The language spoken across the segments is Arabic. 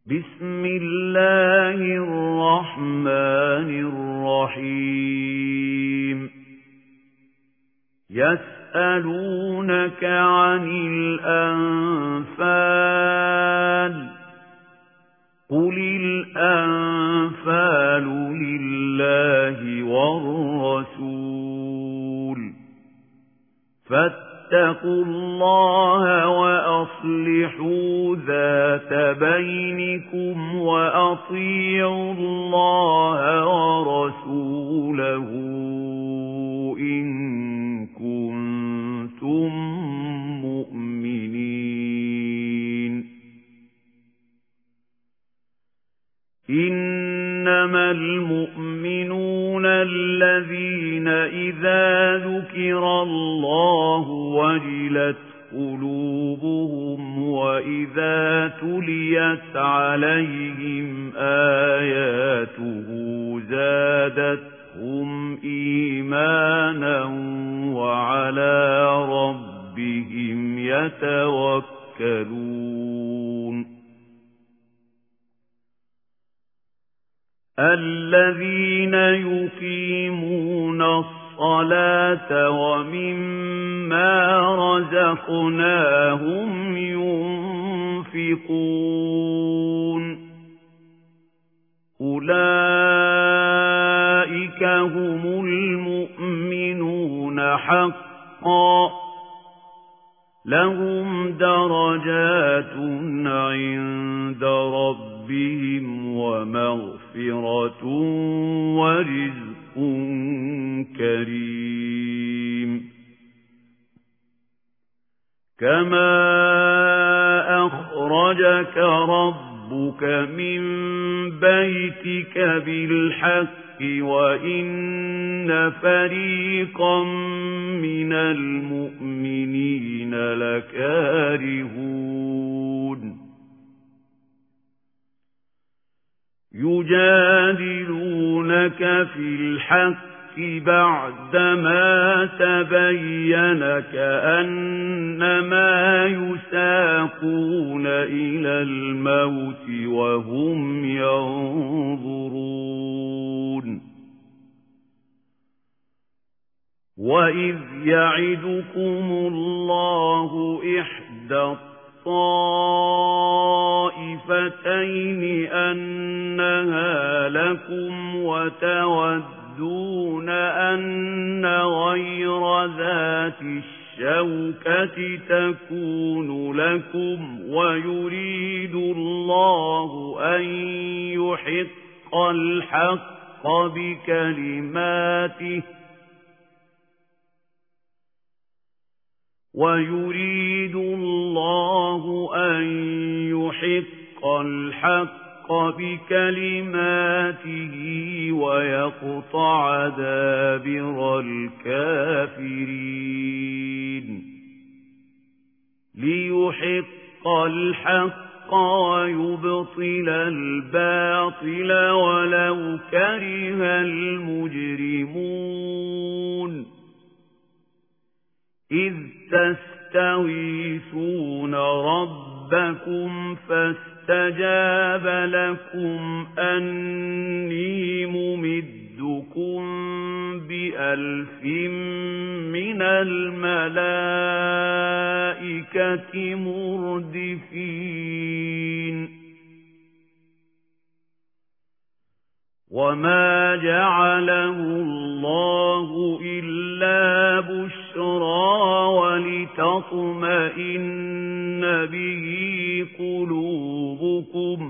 بسم الله الرحمن الرحيم يسألونك عن الأنفال قل الأنفال لله والرسول فاتقوا الله وأصلحوا ذات بينكم وأطيعوا الله ورسوله إن كنتم مؤمنين إنما المؤمنون الذين إذا ذكر الله وجلت قلوبهم وإذا تليت عليهم آياته زادتهم إيمانا وعلى ربهم يتوكلون الذين يقيمون الصلاة ومما رزقناهم ينفقون أولئك هم المؤمنون حقا لهم درجات عند ربهم ومغفرة ورزق كريم كما أخرجك ربك من بيتك بالحق وإن فريقا من المؤمنين لكارهون يجادلونك في الحق بعدما تبين كأنما يساقون إلى الموت وهم ينظرون وإذ يعدكم الله إحدى الطائفتين أنها لكم وتودون أن غير ذات الشوكة تكون لكم ويريد الله أن يحق الحق بكلماته ويريد الله أن يحق الحق بكلماته ويقطع دابر الكافرين ليحق الحق ويبطل الباطل ولو كره المجرمون إذ تستغيثون ربكم فاستجاب لكم أني ممدكم بألف من الملائكة مردفين وما جعله الله إلا بشرى ولتطمئن به قلوبكم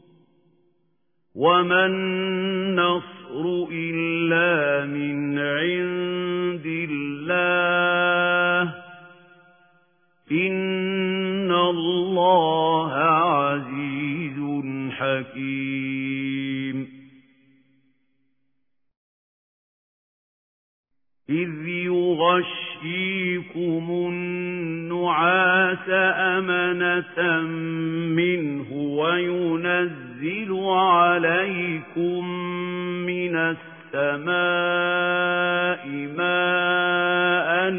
وما النصر إلا من عند الله إن الله عزيز حكيم إذ يغشيكم النعاس أمنة منه وينزل عليكم من السماء ماء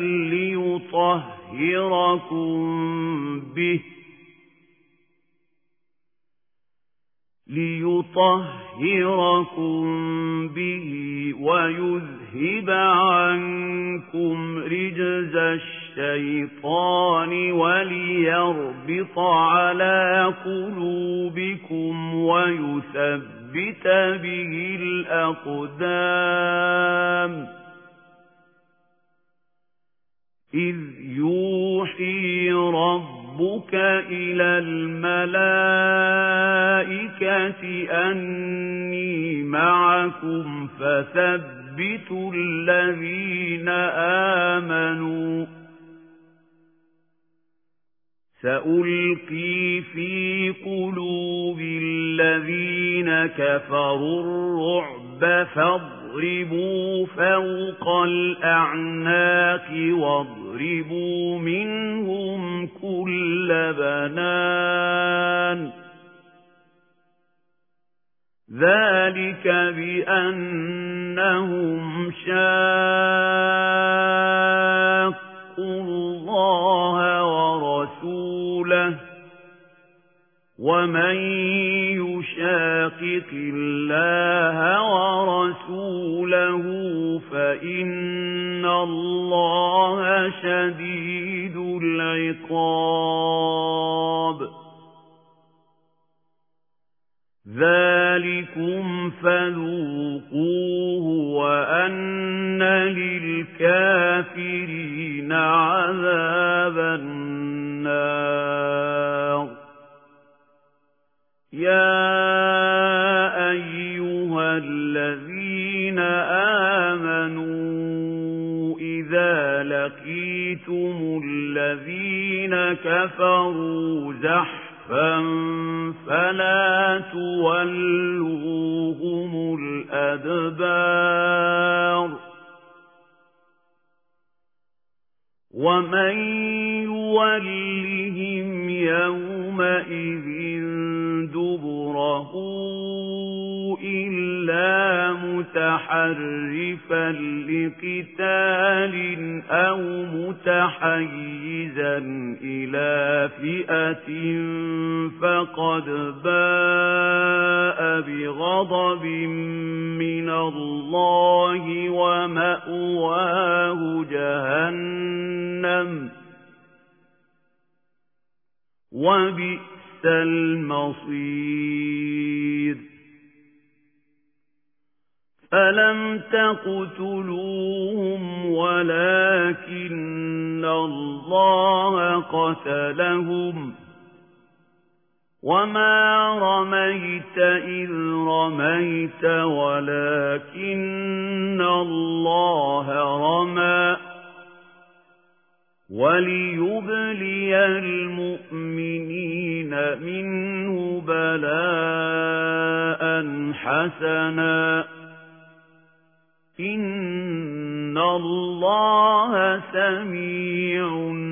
ليطهركم به ليطهركم به ويذهب عنكم رجز الشيطان وليربط على قلوبكم ويثبت به الأقدام إذ يوحي ربك إلى الملائكة أني معكم فثبتوا الذين آمنوا سألقي في قلوب الذين كفروا الرعب فاضربوا فوق الأعناق واضربوا منهم كل بنان ذلك بأنهم شاقوا الله ورسوله ومن يشاقق الله ورسوله فإن الله شديد العقاب ذلكم فذوقوه وأن للكافرين عذاب النار يا أيها الذين آمنوا إذا لقيتم الذين كفروا زحفا فلا تولوهم الأدبار ومن يولهم يومئذ دبره إلا متحرفا لقتال أو متحيزا إلى فئة فقد باء بغضب من الله ومأواه جهنم وبئس المصير فلم تقتلوهم ولكن الله قتلهم وما رميت إذ رميت ولكن الله رمى وليبلي المؤمنين منه بلاء حسنا إن الله سميع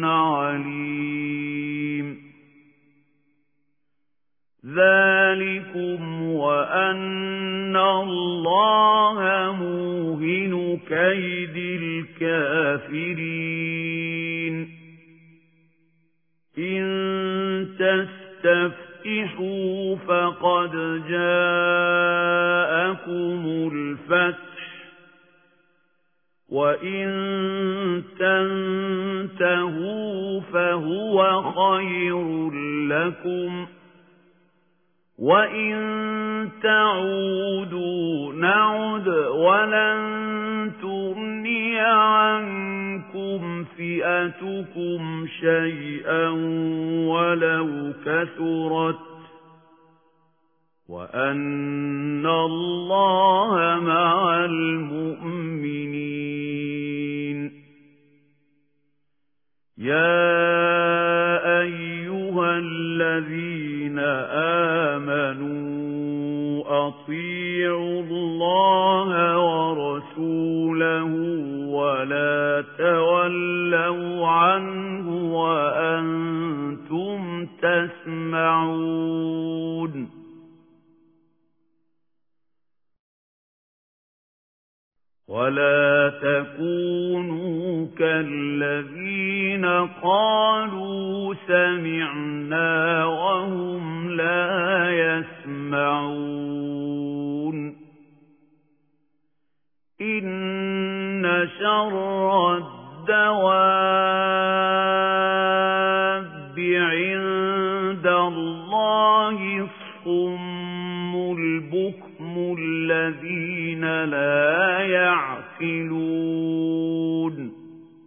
عليم ذلكم وأن الله موهن كيد الكافرين إن تستفتحوا فقد جاءكم الفتح وإن تنتهوا فهو خير لكم وإن تعودوا نعد ولن تغني عنكم فئتكم شيئا ولو كثرت وأن الله مع المؤمنين يا أيها الذين آمنوا أطيعوا الله ورسوله ولا تولوا عنه وأنتم تسمعون ولا تكونوا كالذين قالوا سمعنا وهم لا يسمعون شَرَّ الدَّوَابِّ عِندَ اللَّهِ الصُّمُّ الْبُكْمُ الَّذِينَ لَا يَعْقِلُونَ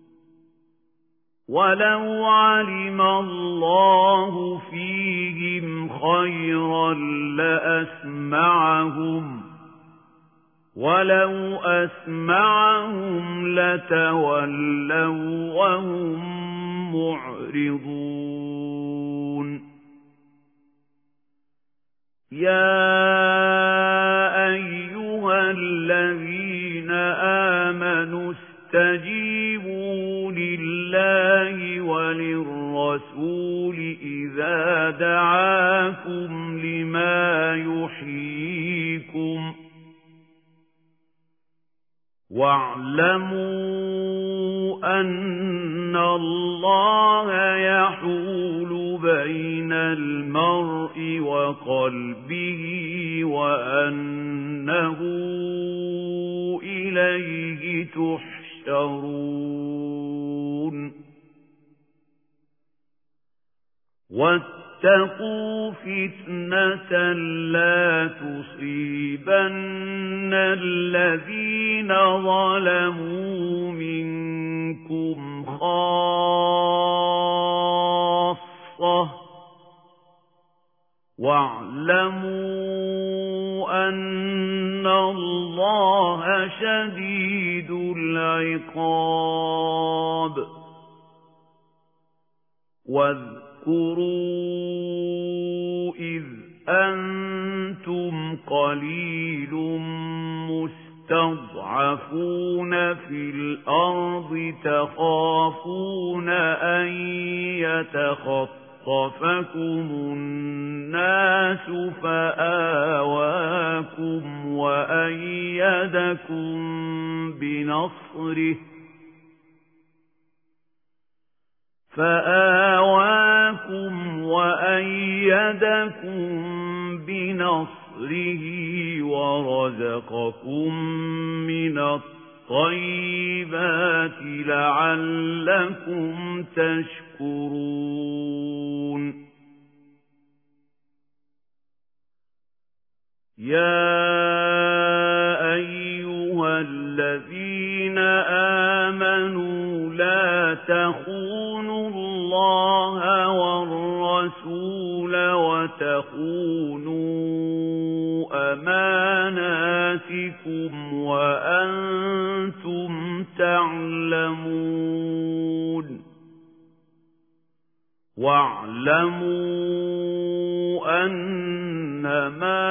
وَلَوْ عَلِمَ اللَّهُ فِيهِمْ خَيْرًا لَّأَسْمَعَهُمْ وَلَوْ أَسْمَعَهُمْ لَتَوَلَّوْا وَهُمْ مُعْرِضُونَ يَا أَيُّهَا الَّذِينَ آمَنُوا اسْتَجِيبُوا لِلَّهِ وَلِلرَّسُولِ إِذَا دَعَاكُمْ لِمَا يُحْيِيكُمْ وَاعْلَمُوا أَنَّ اللَّهَ يَحُولُ بَيْنَ الْمَرْءِ وَقَلْبِهِ وَأَنَّهُ إِلَيْهِ تُحْشَرُونَ وَاتَّقُوا فِتْنَةً لَّا تُصِيبَنَّ الَّذِينَ ظَلَمُوا مِنكُمْ خَاصَّةً وَاعْلَمُوا أَنَّ اللَّهَ شَدِيدُ الْعِقَابِ واذكروا إذ أنتم قليل مستضعفون في الأرض تخافون أن يتخطفكم الناس فآواكم وأيدكم بنصره ورزقكم من الطيبات لعلكم تشكرون يا أيها الذين آمنوا لا تخونوا الله والرسول وتخونوا أماناتكم وأنتم تعلمون واعلموا أنما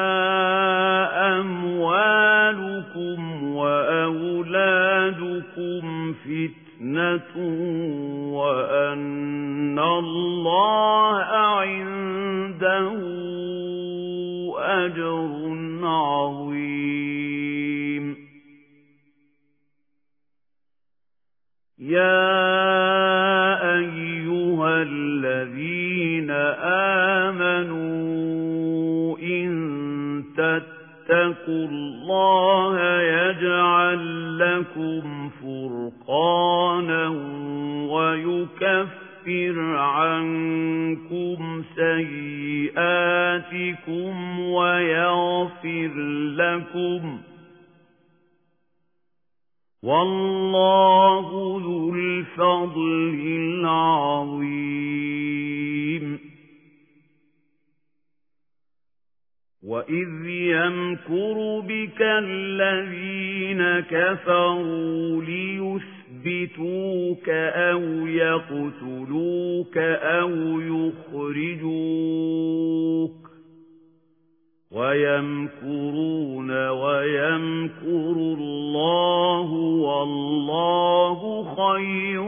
أموالكم وأولادكم فتنة وأن الله عنده أجر عظيم يا أيها الذين آمنوا إن تتقوا الله يجعل لكم فرقانا ويكفر عنكم سيئاتكم ويغفر لكم والله ذو الفضل العظيم وإذ يمكر بك الذين كفروا ليثبتوك أو يقتلوك أو يخرجوك ويمكرون ويمكر الله والله خير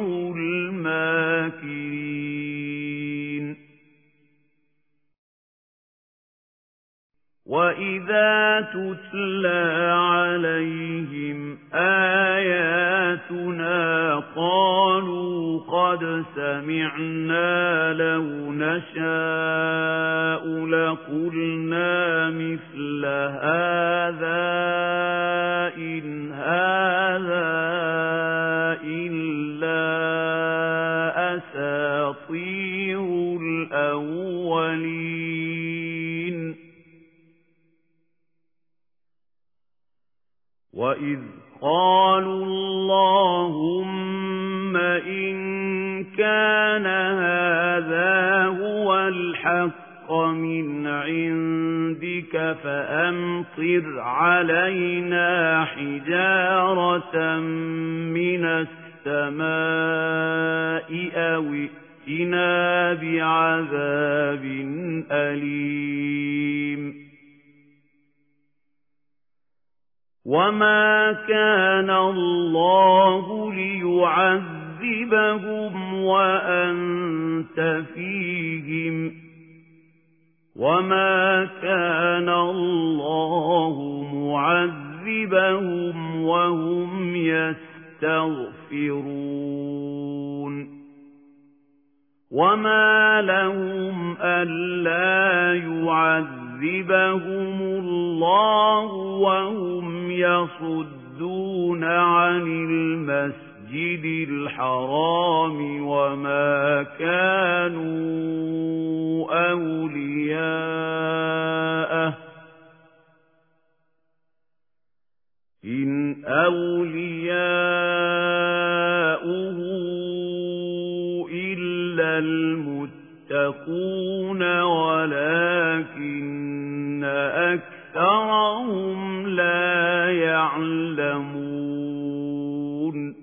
الماكرين وإذا تتلى عليهم آياتنا قالوا قد سمعنا لو نشاء لقلنا مثل هذا إن هذا وَإِذْ قَالُوا اللَّهُمَّ إِنْ كَانَ هَذَا هُوَ الْحَقَّ مِنْ عِنْدِكَ فَأَمْطِرْ عَلَيْنَا حِجَارَةً مِنَ السَّمَاءِ أَوْ ائْتِنَا بِعَذَابٍ أَلِيمٍ وَمَا كَانَ اللَّهُ لِيُعَذِّبَهُمْ وَأَنْتَ فِيهِمْ وَمَا كَانَ اللَّهُ مُعَذِّبَهُمْ وَهُمْ يَسْتَغْفِرُونَ وَمَا لَهُمْ أَلَّا يُعَذِّبَهُمُ اللَّهُ وَهُمْ يَصُدُّونَ عَنِ الْمَسْجِدِ الْحَرَامِ وَمَا كَانُوا أَوْلِيَاءَهُ إِنْ أَوْلِيَاؤُهُ إِلَّا الْمُتَّقُونَ وَلَكِنَّ أَكْثَرَهُمْ لَا يَعْلَمُونَ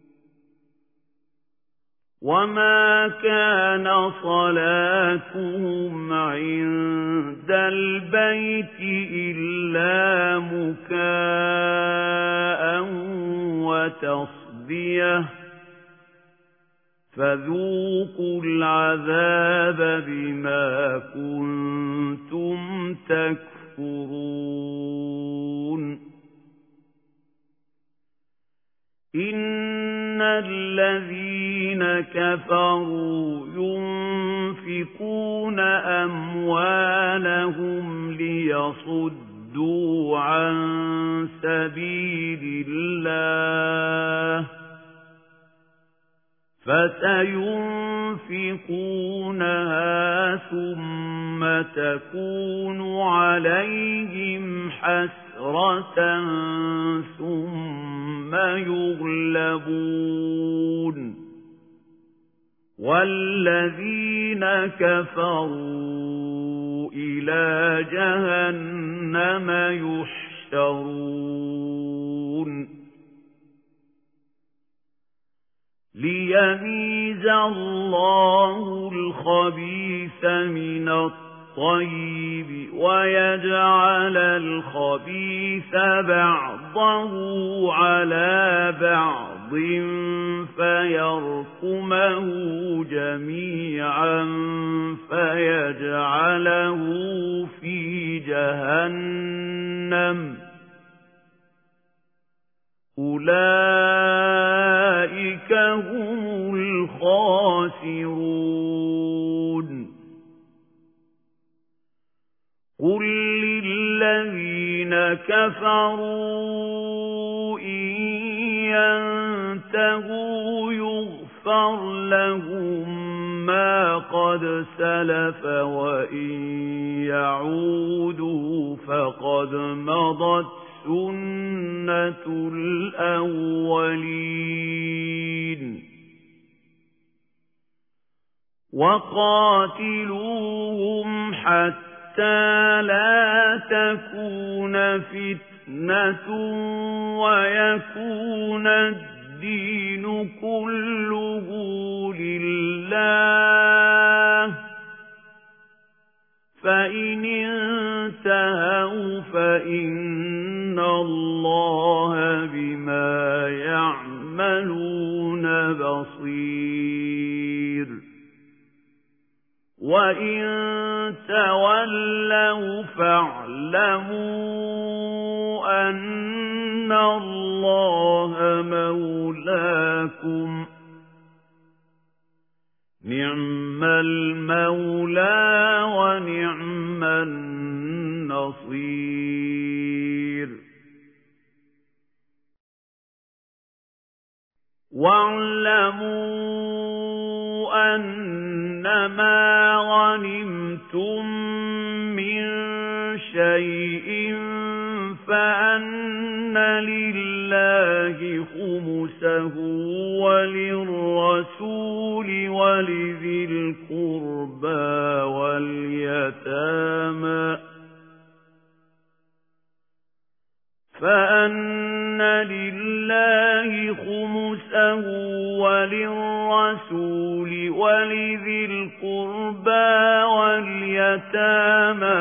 وَمَا كَانَ صَلَاتُهُمْ عِندَ الْبَيْتِ إِلَّا مُكَاءً وَتَصْدِيَةً فَذُوقُوا الْعَذَابَ بِمَا كُنتُمْ تَكْفُرُونَ إِنَّ الَّذِينَ كَفَرُوا يُنْفِقُونَ أَمْوَالَهُمْ لِيَصُدُّوا عَن سَبِيلِ اللَّهِ فَسَيُنْفِقُونَهَا ثُمَّ تَكُونُ عَلَيْهِمْ حَسْرَةً ثُمَّ يُغْلَبُونَ وَالَّذِينَ كَفَرُوا إِلَى جَهَنَّمَ يُحْشَرُونَ لِيَمِيزَ اللَّهُ الْخَبِيثَ مِنَ الطَّيِّبِ وَيَجْعَلَ الْخَبِيثَ بَعْضَهُ عَلَى بَعْضٍ فَيَرْكُمَهُ جَمِيعًا فَيَجْعَلَهُ فِي جَهَنَّمَ أُولَئِكَ هُمُ الْخَاسِرُونَ قُل لِّلَّذِينَ كَفَرُوا إِن يَنتَهُوا يُغْفَرْ لَهُم مَّا قَدْ سَلَفَ وَإِن يَعُودُوا فَقَدْ مَضَتْ سُنَّةُ الْأَوَّلِينَ وَقَاتِلُوهُمْ حَتَّى لَا تَكُونَ فِتْنَةٌ وَيَكُونَ الدِّينُ كُلُّهُ لِلَّهِ فَإِنِ انتهوا فَإِنَّ اللَّهَ بِمَا يَعْمَلُونَ بَصِيرٌ وَإِن تَوَلَّوْا فَاعْلَمُوا أَنَّ اللَّهَ مَوْلَاكُمْ نِعْمَ الْمَوْلَى وَنِعْمَ النَّصِيرُ وَاعْلَمُوا أَنَّمَا غَنِمْتُم مِّن شَيْءٍ فَأَنَّ لله خمسه وللرسول ولذي القربى واليتامى فأن لله خمسه وللرسول ولذي القربى واليتامى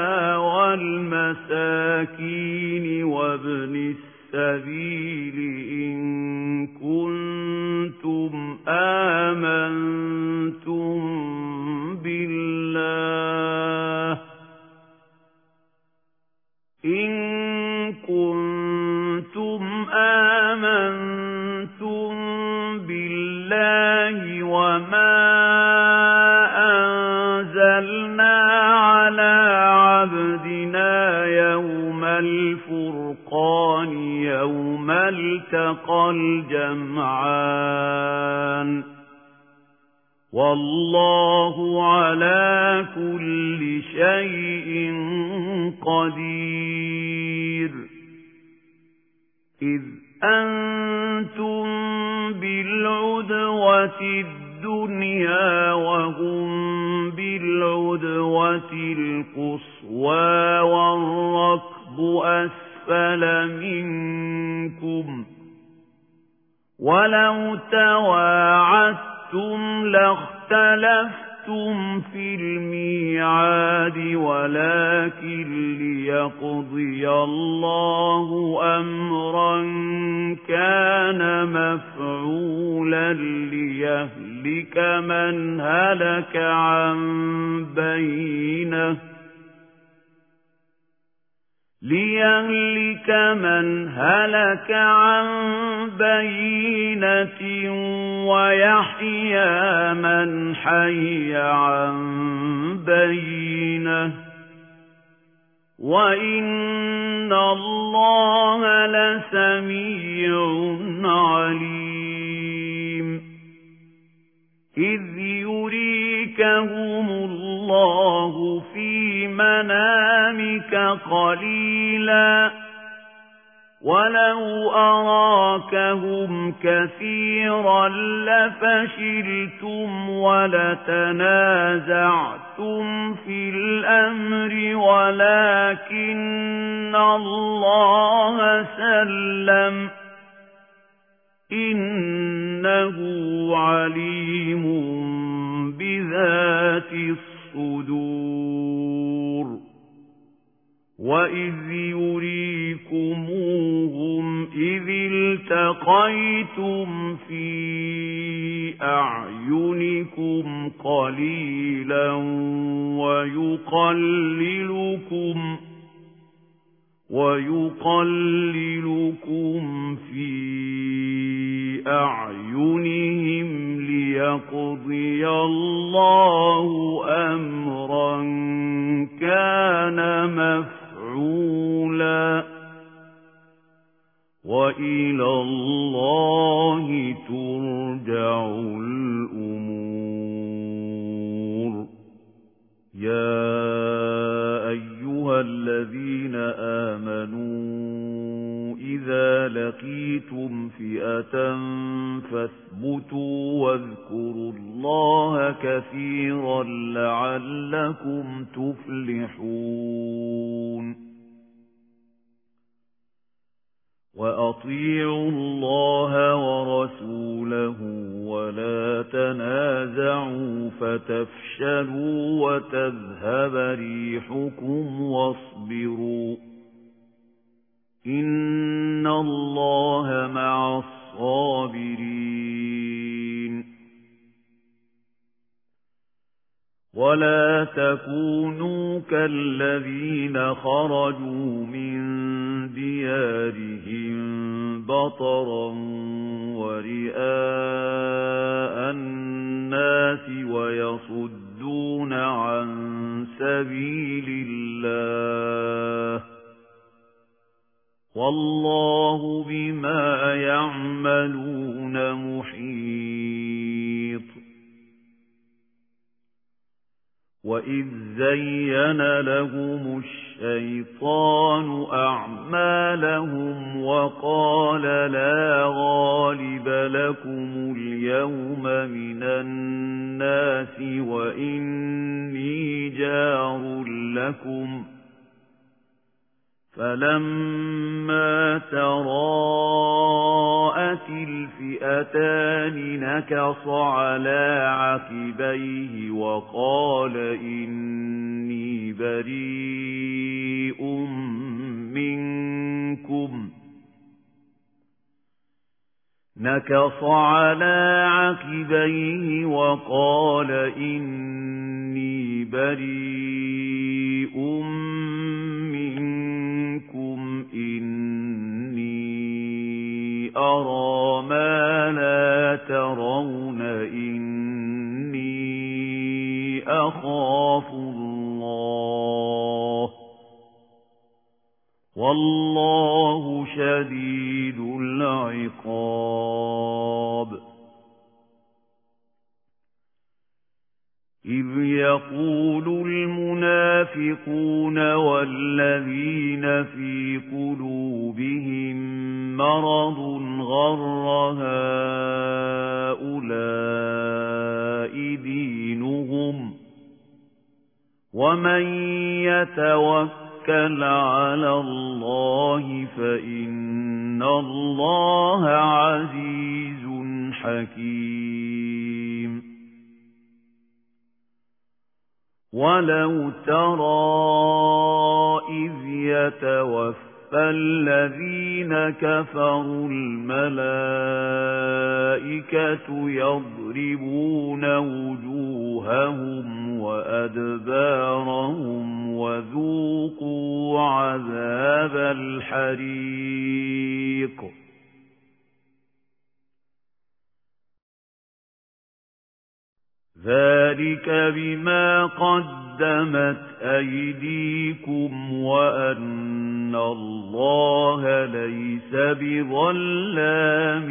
والمساكين وابن السبيل إن كنتم آمنتم بالله وما أنزلنا على عبدنا يوم الفرقان يوم التقى الجمعان والله على كل شيء قدير إذ أنتم بالعدوة الدنيا وهم بالعدوة القصوى والركب أسفل منكم ولو تواعدتم لاختلفتم في الميعاد ولكن ليقضي الله أمرا كان مفعولا ليهلك من هلك عن بينة ويحيى من حي عن بينة وإن الله لسميع عليم إذ يريكهم الله في منامك قليلا ولو أراكهم كثيرا لفشلتم ولتنازعتم في الأمر ولكن الله سلم إنه عليم بذات الصدور وإذ يريكموهم إذ التقيتم في أعينكم قليلا ويقللكم في أعينهم ليقضي الله أمرا كان مفعولا وإلى الله ترجع الأمور يا أيها الذين آمنوا إذا لقيتم فئة فاثبتوا واذكروا الله كثيرا لعلكم تفلحون وأطيعوا الله ورسوله ولا تنازعوا فتفشلوا وتذهب ريحكم واصبروا إن الله مع الصابرين ولا تكونوا كالذين خرجوا من ديارهم بطرا ورئاء الناس ويصدون عن سبيل الله والله بما يعملون محيط وإذ زين لهم الشيطان أعمالهم وقال لا غالب لكم اليوم من الناس وإني جار لكم فلما تراءت الفئتان نكص على عقبيه وقال إني بريء منكم نكص على عقبيه وقال إني بريء منكم إني أرى ما لا ترون إني أخاف الله والله شديد العقاب إذ يقول المنافقون والذين في قلوبهم مرض غر هؤلاء دينهم ومن يتوكل على الله فإن الله عزيز حكيم ولو ترى إذ يتوفى الذين كفروا الملائكة يضربون وجوههم وأدبارهم وذوقوا عذاب الحريق ذلك بما قدمت أيديكم وأن الله ليس بظلام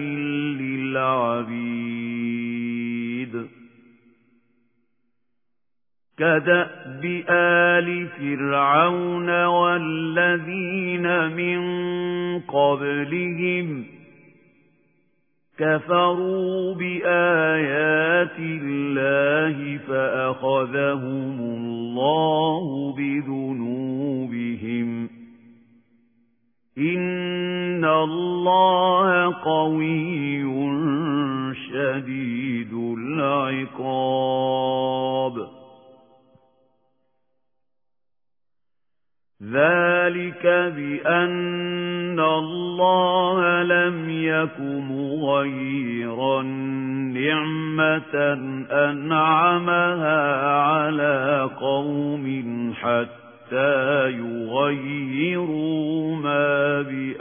للعبيد كدأب آل فرعون والذين من قبلهم كفروا بآيات الله فأخذهم الله بذنوبهم إن الله قوي شديد العقاب ذلك بأن الله لم يك مغيرا نعمة أنعمها على قوم حتى يغيروا ما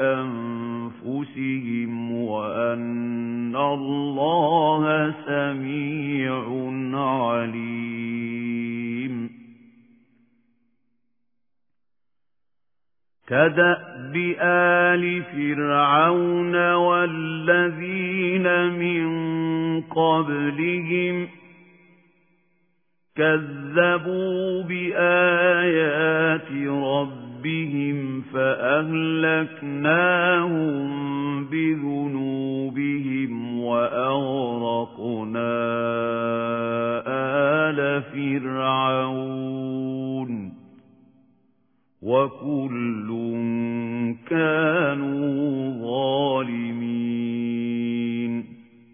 بأنفسهم وأن الله سميع عليم كدأب آل فرعون والذين من قبلهم كذبوا بآيات ربهم فأهلكناهم بذنوبهم وأغرقنا آل فرعون وكل كانوا ظالمين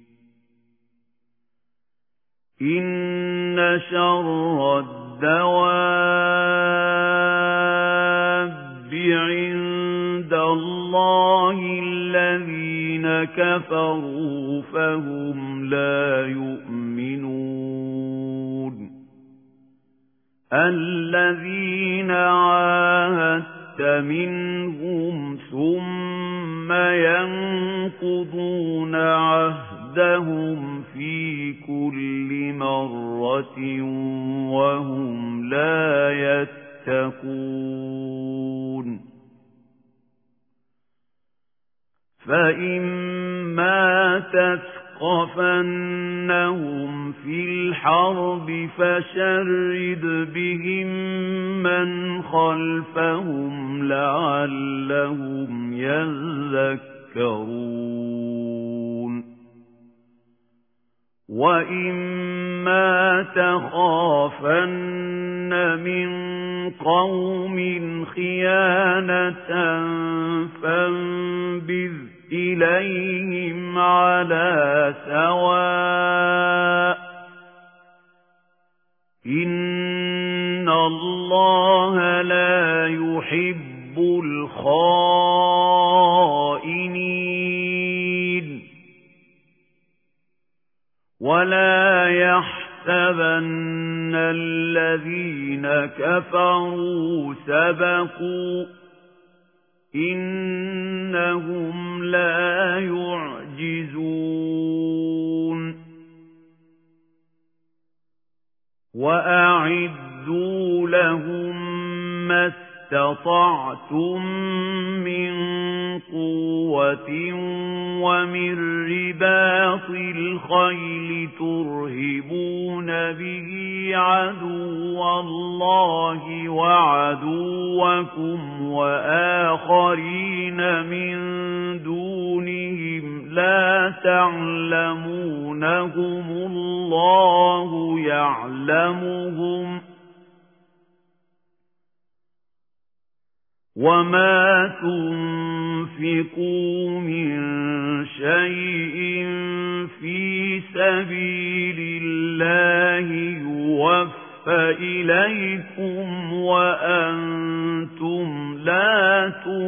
إن شر الدواب عند الله الذين كفروا فهم لا يؤمنون الذين عاهدت منهم ثم ينقضون عهدهم في كل مرة وهم لا يتقون فإما تثقفون تثقفنهم في الحرب فشرد بهم من خلفهم لعلهم يذكرون وَإِمَّا تَخَافَنَّ مِنْ قَوْمٍ خِيَانَةً فَانبِذْ إِلَيْهِمْ عَلَى سَوَاءٍ إِنَّ اللَّهَ لَا يُحِبُّ الْخَائِنِينَ وَلَا يَحْسَبَنَّ الَّذِينَ كَفَرُوا سَبَقُوا إِنَّهُمْ لَا يُعْجِزُونَ وَأَعِدُّوا لَهُم مَّا اسْتَطَعْتُم مِّن قُوَّةٍ وَمِن رِّبَاطِ الْخَيْلِ تُرْهِبُونَ بِهِ عَدُوَّ اللَّهِ وَعَدُوَّكُمْ وَآخَرِينَ مِن دُونِهِمْ لَا تَعْلَمُونَهُمُ اللَّهُ يَعْلَمُهُمْ وَمَا تُنْفِقُوا مِنْ شَيْءٍ فِي سَبِيلِ اللَّهِ يُوَفَّ إِلَيْكُمْ وَأَنْتُمْ لَا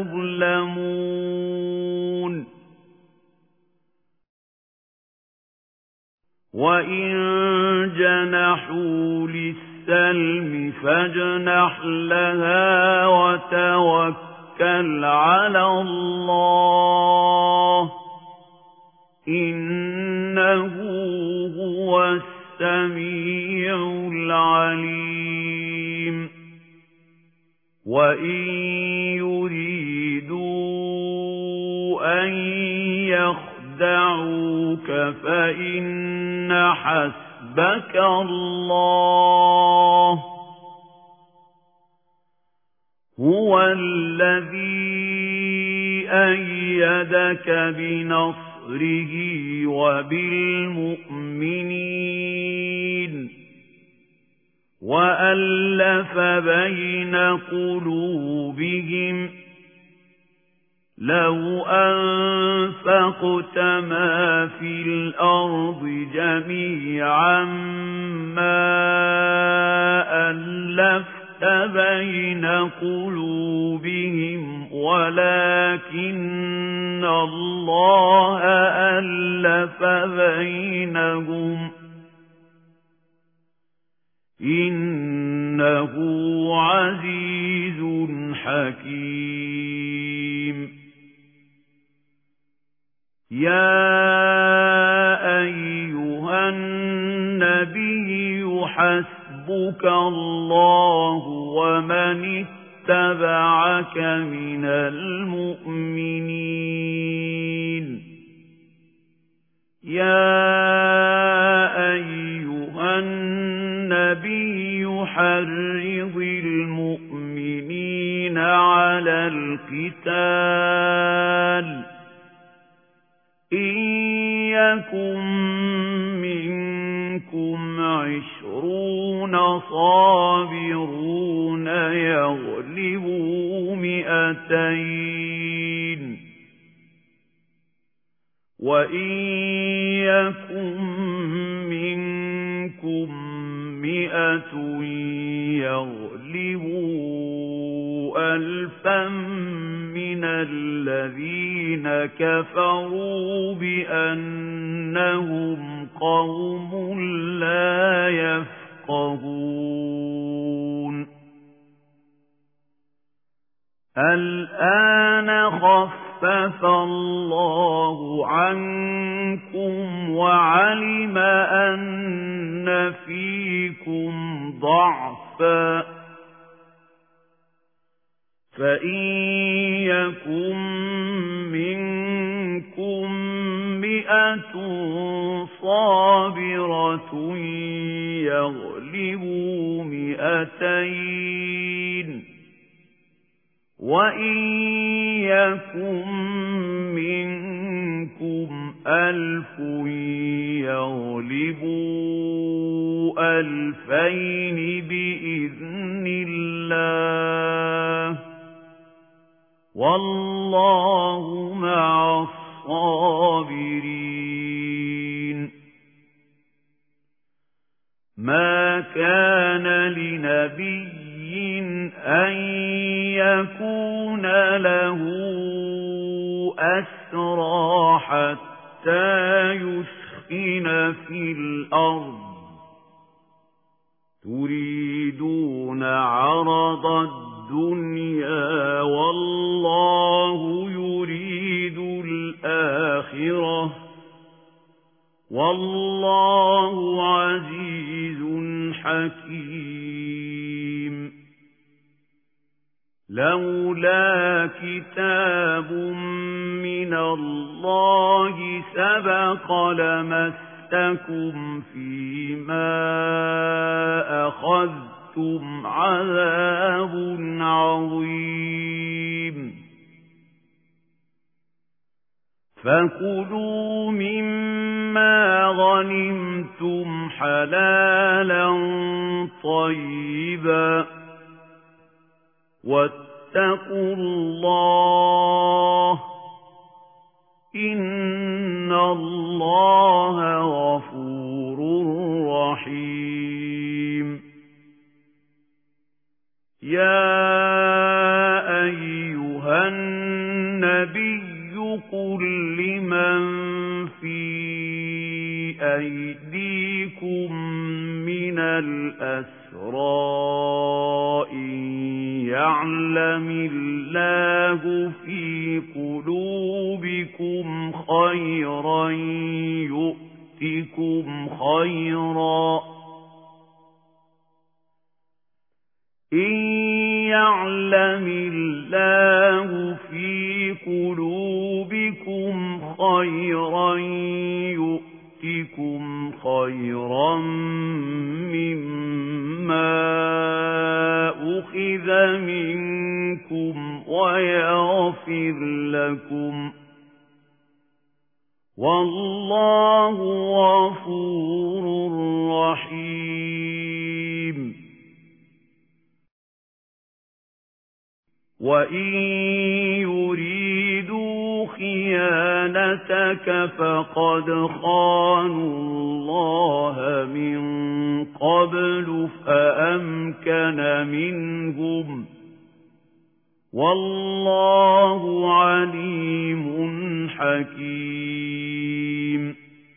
تُظْلَمُونَ وَإِنْ جَنَحُوا لِلسَّلْمِ فَاجْنَحْ لَهَا وَتَوَكَّلْ عَلَى اللَّهِ إِنَّهُ هُوَ السَّمِيعُ الْعَلِيمُ وَإِنْ يُرِيدُوا أَنْ يَخْدَعُوكَ فَإِنَّ حَسْبَكَ اللَّهُ هُوَ الَّذِي أَيَّدَكَ بِنَصْرِهِ وَبِالْمُؤْمِنِينَ وَأَلَّفَ بَيْنَ قُلُوبِهِمْ لَوْ أَنفَقْتَ مَا فِي الْأَرْضِ جَمِيعًا مَا أَلَّفْتَ بَيْنَ قُلُوبِهِمْ وَلَكِنَّ اللَّهَ أَلَّفَ بَيْنَهُمْ إِنَّهُ عَزِيزٌ حَكِيمٌ يَا أَيُّهَا النَّبِيُّ حَسْبُكَ اللَّهُ وَمَنِ اتَّبَعَكَ مِنَ الْمُؤْمِنِينَ يَا أَيُّهَا النَّبِيُّ حَرِّضِ الْمُؤْمِنِينَ عَلَى الْقِتَالِ إِنْ يَكُنْ مِنْكُمْ 20 صَابِرُونَ يَغْلِبُوا 200 وَإِنْ يَكُنْ مِنْكُمْ 100 يَغْلِبُوا 1000 مِنَ الَّذِينَ كَفَرُوا بِأَنَّهُمْ قَوْمٌ لَا يَفْقَهُونَ الْآنَ خَفَّفَ اللَّهُ عَنكُمْ وَعَلِمَ أَنَّ فِيكُمْ ضَعْفًا فَإِنْ يَكُنْ مِنْكُمْ 100 صابرة يغلبوا 200 وإن يكن منكم 1000 يغلبوا 2000 بإذن الله والله مع الصابرين. ما كان لنبي أن يكون له أسرى حتى يسخن في الأرض تريدون عرض الدنيا والله يريد الآخرة والله عزيز حكيم. لولا كتاب من الله سبق لمسكم فيما أخذتم عذاب عظيم. فكلوا مما غنمتم حلالا طيبا واتقوا الله إن الله غفور رحيم. يا أيها النبي قل لمن في أيديكم من الأسرى إن يعلم الله في قلوبكم خيرا يؤتكم خيرا إن يعلم الله في قلوبكم خيرا يؤتكم خيرا مما أخذ منكم ويغفر لكم والله غفور رحيم. وإن يريدوا خيانتك فقد خانوا الله من قبل فأمكن منهم والله عليم حكيم.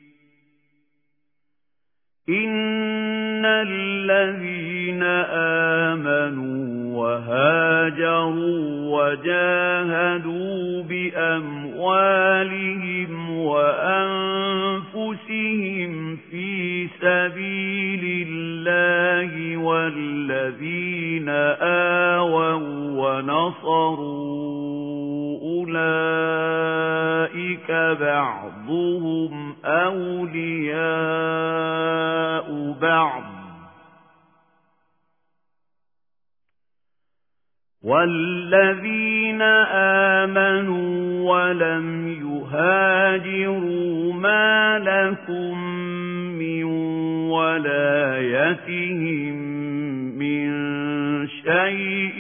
إن الذين آمنوا وهاجروا وجاهدوا بأموالهم وأنفسهم في سبيل الله والذين آووا ونصروا أولئك بعضهم أولياء بعض والذين آمنوا ولم يهاجروا ما لكم من ولايتهم من شيء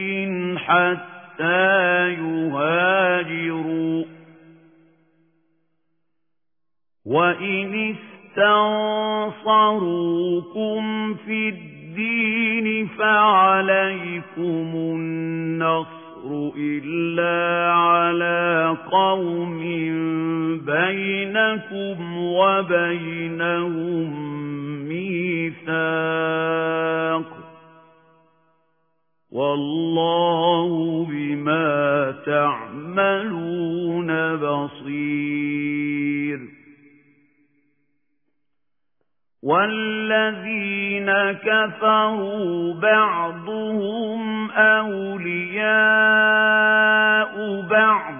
حتى يهاجروا وإن استنصروكم في الدين فعليكم النصر إلا على قوم بينكم وبينهم ميثاق والله بما تعملون بصير. والذين كفروا بعضهم أولياء بعض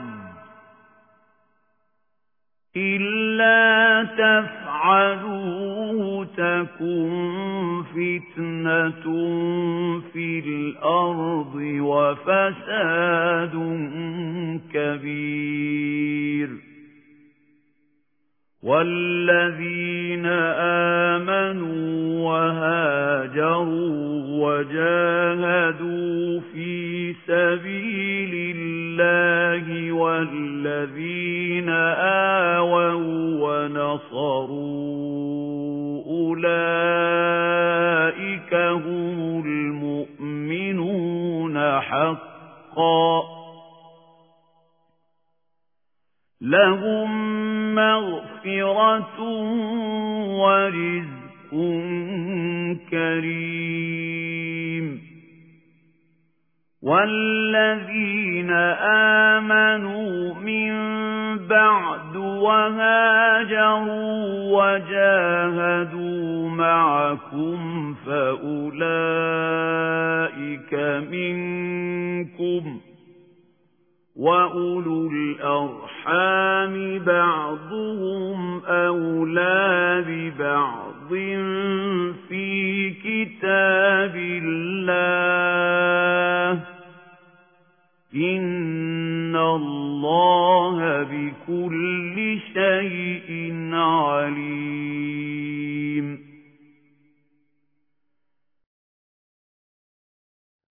إلا تفعلوه تكن فتنة في الأرض وفساد كبير والذين آمنوا وهاجروا وجاهدوا في سبيل الله والذين آووا ونصروا أولئك هم المؤمنون حقا لهم مغفرة ورزق كريم والذين آمنوا من بعد وهاجروا وجاهدوا معكم فأولئك منكم وأولو الأرحام بعضهم أولى ببعض في كتاب الله إن الله بكل شيء عليم